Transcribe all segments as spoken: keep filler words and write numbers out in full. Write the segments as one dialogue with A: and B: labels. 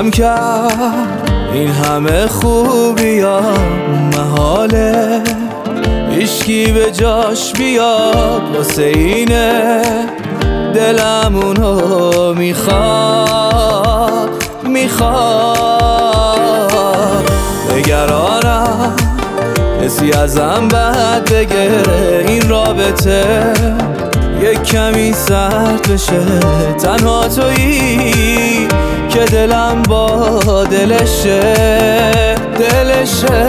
A: گم کرد این همه خوبی ها محاله، هیچکی به جاش بیاد واسه اینه دلم اونو میخواد میخواد. نگرانم کسی ازم بد بگه این رابطه یک کمی سرد بشه، تنها تویی که دلم با دلشه دلشه.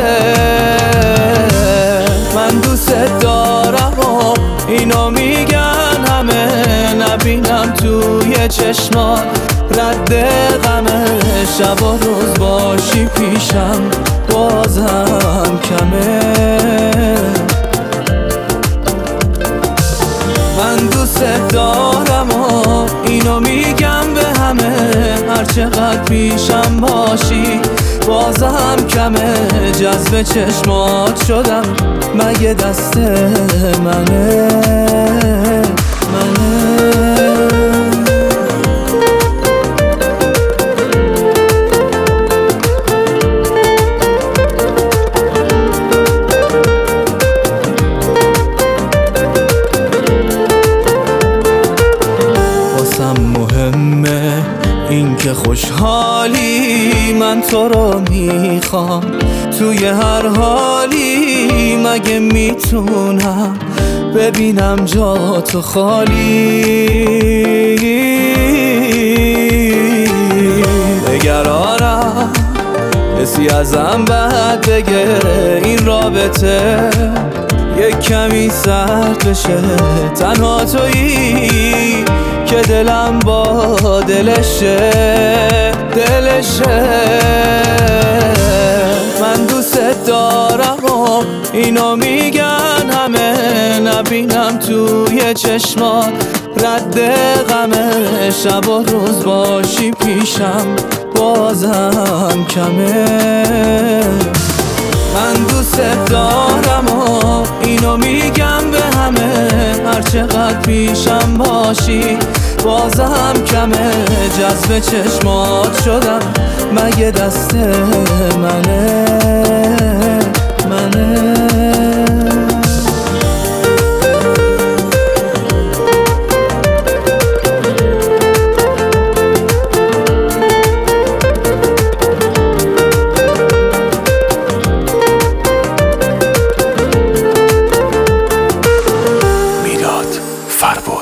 A: من دوست دارم و اینو میگن همه، نبینم توی چشمات رد غمه، شب و روز باشی پیشم بازم کمه. من دوست دارم و اینو میگم به همه، هر چقدر پیشم باشی بازم کمه. جذب چشمات شدم مگه دست منه منه. مهمه این که خوشحالی، من تو رو میخوام توی هر حالی، مگه میتونم ببینم جا تو خالی. نگرانم کسی ازم بد بگه این رابطه یک کمی سرد بشه، تنها تویی که دلم با دلشه دلشه. من دوست دارم و اینو میگن همه، نبینم توی چشمات رد غمه، شب و روز باشی پیشم بازم کمه. من دوست دارم و اینو میگم به همه، هر چقدر پیشم باشی بازم کمه. جذب چشمات شدم مگه دست منه منه.
B: فربود.